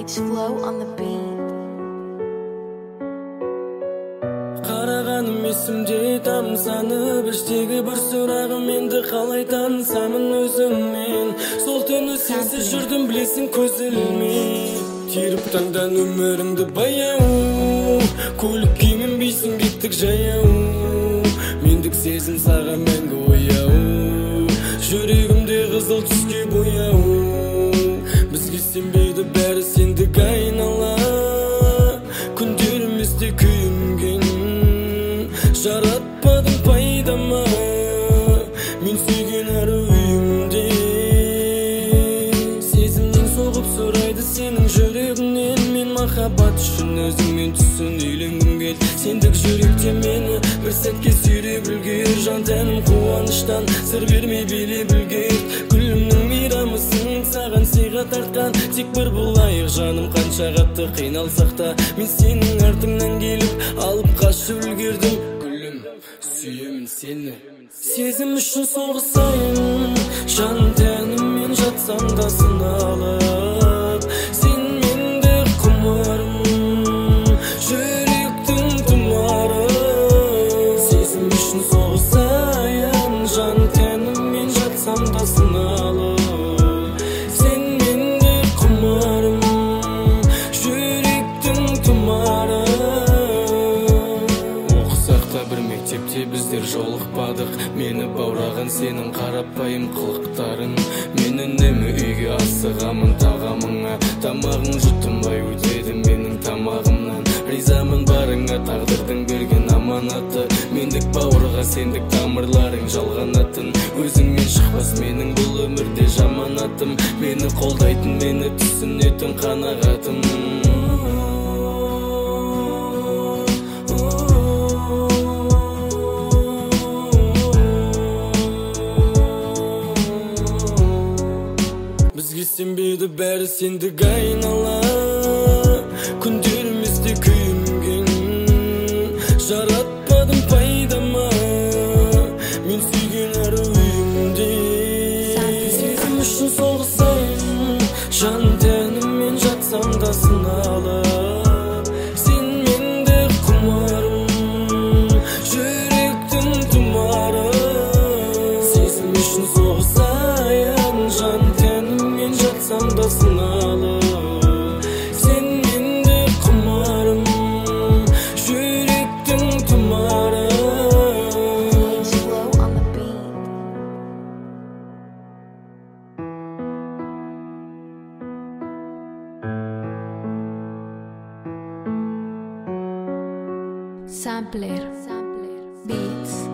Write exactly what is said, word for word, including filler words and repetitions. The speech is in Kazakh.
Flow on the beat. Қарағаным есімде тамсанып, іштегі бір сұрағым енді қалай танысамын өзіңмен. Сол түні сенсіз жүрдім білесің көз ілмей, теріп таңдан өмірімді баяу, көлік киімін бейсің беттік жаяу, мендік сезім саған мәңгі ояу, жүрегімде қызыл түске бояу. Бізге сенбейді бәрі сендік айнала, күндерімізде күйінген, жаратпадың пайдама, мен сүйген әр үйімде. Сезімнен соғып сұрайды сенің жүрегіңнен, мен махаббат үшін өзіңмен түсін үйленгім кел. Сендік жүректе мені бір сәтке сүйре білгер, жан тәнім қуаныштан сыр бермей биле білгер. Гүлімнің мейрамысың саған сыйға тартқан, тек бір болайық жаным, қанша қатты қиналсақ та, мен сенің артыңнан келіп алып қашып үлгердім. Гүлім, сүйемін сені, сезім үшін соғысайын, жан тәніммен жатсам да сыналып. Сен менде құмарым, жүректің тұмары, сезім үшін соғысайын, жан тәніммен жатсам да сыналып. Сен менде құмарым, жүректің тұмары. Оқысақ та бір мектепте біздер жолықпадық, мені баураған сенің қарапайым қылықтарың. Мен үнемі үйге асығамын тағамыңа, тамағың жұтынбай өтеді менің тамағымнан. Ризамын барыңа тағдырдың берген аманаты, мендік бауырға сендік тамырларың жалғанатын. Өзіңмен шықпас менің бұл өмірде жаманатым, мені қолдайтын, мені түсінетін қанағатым. Бізге сенбейді бәрі сендік айнала, күндерімізде күйінген, жаратпадың пайдама, мен сүйген әр үйімде. Сезім үшін соғысайын, жан тәніммен жатсам да сыналып. Сен менде құмарым, жүректің тұмары, сезім үшін соғысайын, жан тәніммен жатсам да сыналып. Сен менде құмарым, жүректің тұмары. Flow on the beat. Sampler. Beats.